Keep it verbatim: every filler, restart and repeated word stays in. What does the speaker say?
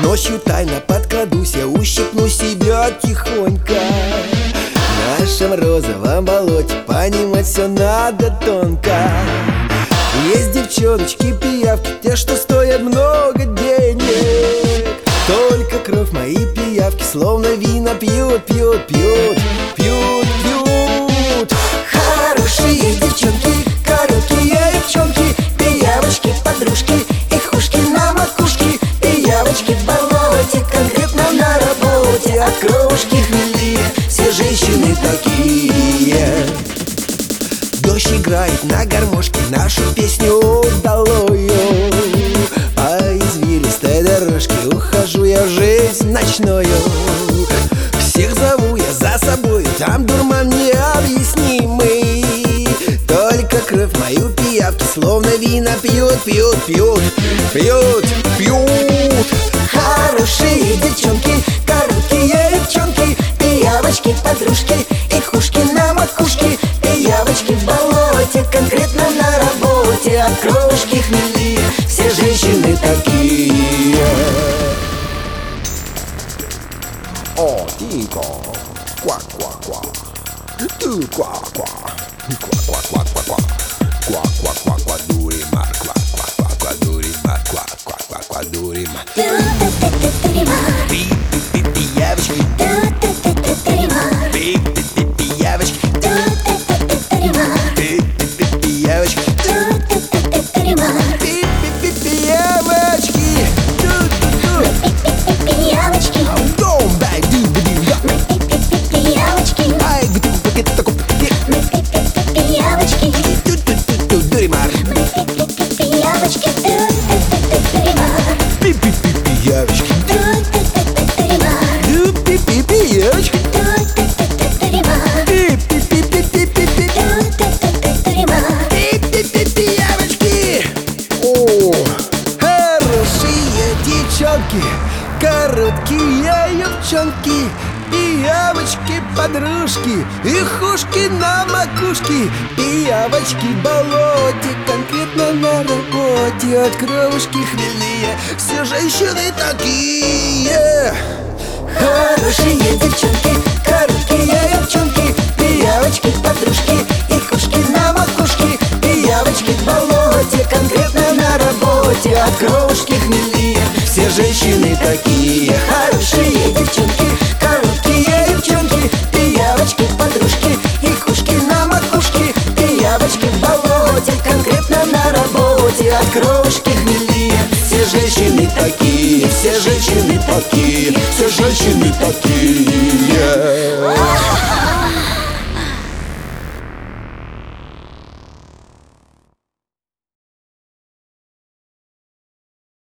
Ночью тайно подкрадусь, я ущипну себя тихонько. В нашем розовом болоте понимать все надо тонко. Есть девчоночки, пиявки, те, что стоят много денег. Только кровь мои пиявки словно вина пьют, пьют, пьют, пьют, пьют. Хорошие девчонки, короткие девчонки, пиявочки, подружки, их ушки на макушке. Пиявочки в болоте, конкретно на работе. От кровушки хмельные, все женщины такие. Дождь играет на гармошке нашу песню удалую. По извилистой дорожке ухожу я в жизнь ночную. Всех зову я за собой, там дурман необъяснимый. Только кровь мою пиявки словно вина пьют, пьют, пьют, пьют, пьют. Хорошие девчонки, короткие девчонки, пиявочки, подружки, их ушки на макушке. Пиявочки в болоте, конкретно на работе. От кровушки хмельные, все женщины такие. О, Тинько, ква-ква-ква, ты ква-ква, ква-ква-ква-ква-ква, ква-ква-ква-ква, дурима, ква-ква-ква-ква, дурима, ква-ква-ква-ква, дурима. Пи-пи-пи-пиявочки, пи-пи-пи-пиявочки, пи-пи-пи-пиявочки, пи-пи-пи-пиявочки, ту-ту-ту. Пиявочки, Домбай, ду-ба-ду-да. пиявочки, Ай, гу-ту-пу-ки-ту-ку-пи. пиявочки, Ту-ту-ту-ту, дуримар. пиявочки, Пи-пи-пи-пиявочки, ду-пи-пи-пиявочки, пи-пи-пи-пи-пи-пи-пи-пи-пиявочки. О, хорошие девчонки, короткие девчонки, пиявочки, подружки, их ушки на макушке. Пиявочки в болоте, конкретно на работе. От кровушки хмельные, все женщины такие. хорошие девчонки, короткие девчонки, пиявочки, подружки, их ушки на макушке. Пиявочки в болоте, конкретно на работе. От кровушки хмельные, все женщины такие. Хорошие девчонки, короткие девчонки, пиявочки, подружки, их ушки на макушке. Пиявочки в болоте, конкретно на работе. От кровушки хмельные, все женщины такие, все женщины такие, все женщины такие.